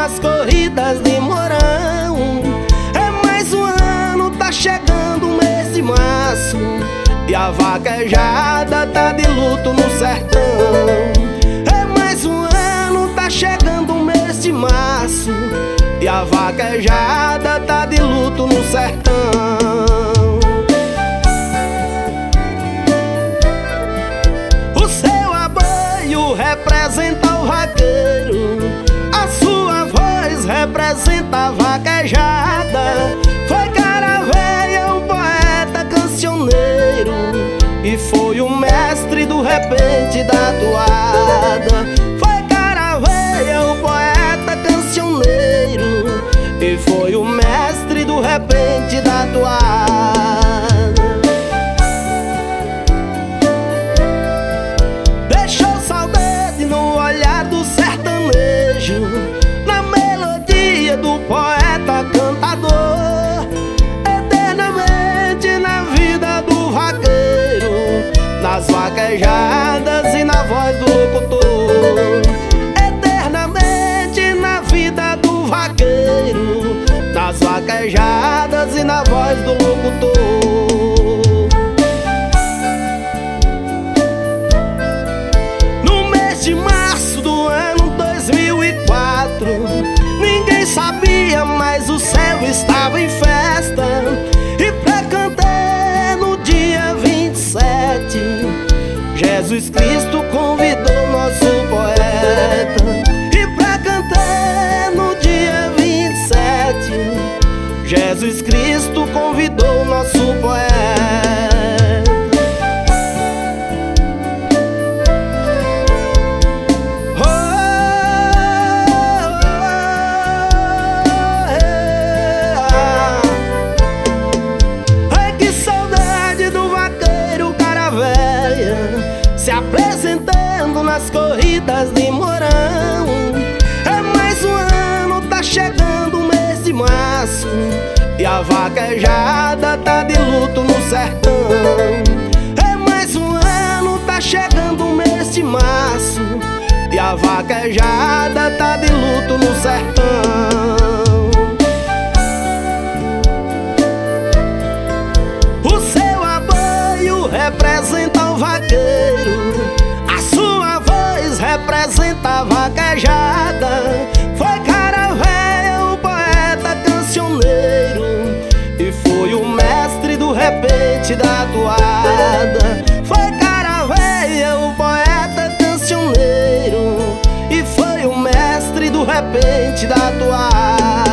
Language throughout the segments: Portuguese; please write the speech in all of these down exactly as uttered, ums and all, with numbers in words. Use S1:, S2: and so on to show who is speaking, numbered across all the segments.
S1: nas corridas de Mourão. É mais um ano, tá chegando o mês de março, e a vaquejada tá de luto no sertão. É mais um ano, tá chegando o mês de março, e a vaquejada tá de luto no sertão. O seu abanho representa o vaqueiro, a sua voz representa a vaquejada. Foi cara velha, um poeta cancioneiro, e foi o mestre do repente da toada. Foi cara velha, um poeta cancioneiro, e foi o mestre do repente da toada. Deixou saudade no olhar do sertanejo, na melodia do poeta cantador, eternamente na vida do vaqueiro, nas vaquejadas e na voz do locutor. Eternamente na vida do vaqueiro, nas vaquejadas e na voz do locutor. No mês de março do ano dois mil e quatro, ninguém sabia, mas o céu estava em festa. E pra cantar no dia vinte e sete, Jesus Cristo convidou nosso poeta. E pra cantar no dia vinte e sete, Jesus Cristo convidou nosso poeta. Se apresentando nas corridas de Mourão. É mais um ano, tá chegando o mês de março, e a vaquejada tá de luto no sertão. É mais um ano, tá chegando o mês de março, e a vaquejada tá de luto no sertão. O seu abanho representa o vaqueiro, a sua voz representa a vaquejada. Foi cara velha, o poeta cancioneiro, e foi o mestre do repente da toada. Foi cara velha, o poeta cancioneiro, e foi o mestre do repente da toada.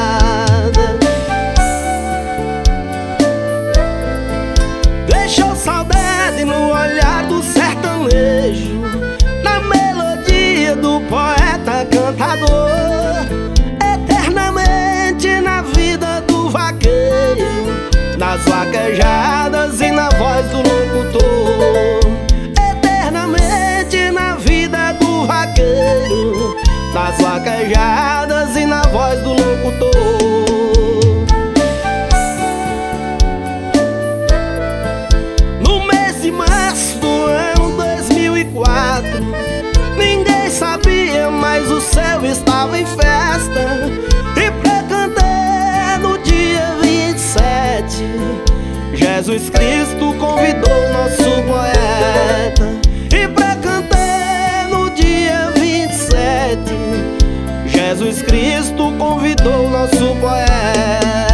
S1: Deixou saudade no olhar do sertanejo, na melodia do poeta cantador. Eternamente na vida do vaqueiro, nas vaquejadas e na voz do locutor. Eternamente na vida do vaqueiro, nas vaquejadas e na voz do locutor. Ninguém sabia, mas o céu estava em festa. E pra cantar no dia vinte e sete, Jesus Cristo convidou nosso poeta. E pra cantar no dia vinte e sete, Jesus Cristo convidou nosso poeta.